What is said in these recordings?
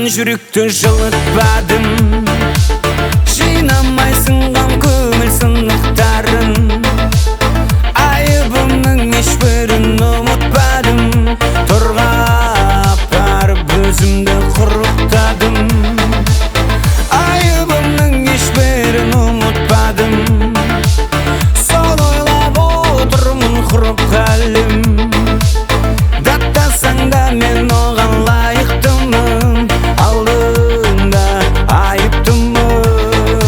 жүректі жылытпадым. Жинамай сынған көңіл сынықтарын, айыбымның ешбірін ұмытпадым. Тұрғап барып өзімді құрықтадым. Айыбымның ешбірін ұмытпадым. Сол ойлап отырмын құрып қалым. Даттасаң да мен оған лайықтымын, алдыңда айыптымын.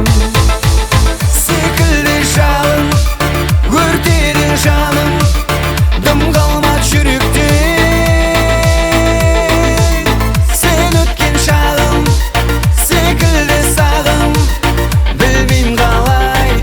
Секілді жалын өртеді жаным, дым қалмады жүректе. Сен өткен шағым секілді сағым, білмейм қалай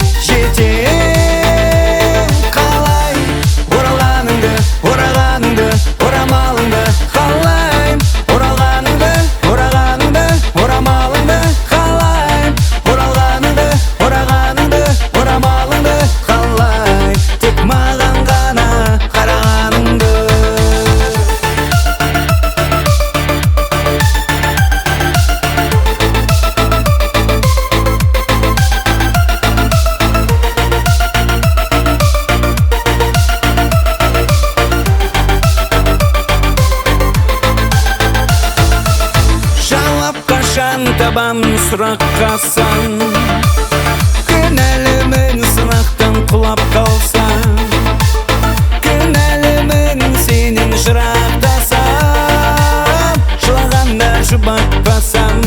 жетем. Қалай оралғаныңды, орағаныңды, орамалыңды қалайм. Оралғаныңды, орағаныңды, орамалыңды қалайм. Оралғаныңды, орағаныңды, орамалыңды қалай. Тек маған ғана қарағаныңды. Жауап қашан табамын сұраққа сан, кінәлімін сынақтан құлап қалсам. Кінәлімін сенен жырақтасам, жылағанда жұбатпасам.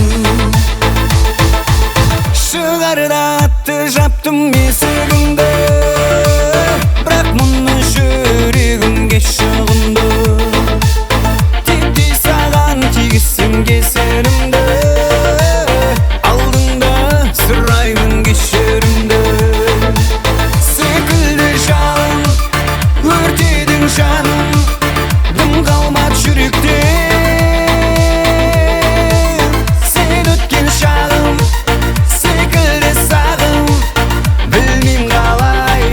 Шығарда атты жаптым есігіңді, бірақ мұны жүрегімге шығынды. Типтей саған тигізсем кесірімді, алдыңда сұраймын кешірімді. Секілді жалын өртедің жаным, дым қалмады жүректе. Сен өткен шағым секілді сағым, білмейм қалай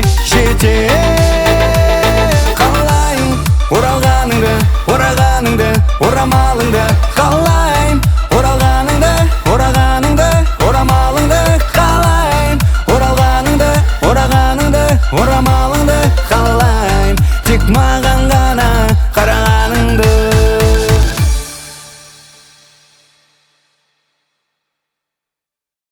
жетем. Қалайм оралғаныңды, орағаныңды, орамалыңды қалайм. Оралғаныңды, орағаныңды, орамалыңды қалайм. Оралғаныңды, орағаныңды, орамалыңды қалайм. Тек маған ғана қарағаныңды.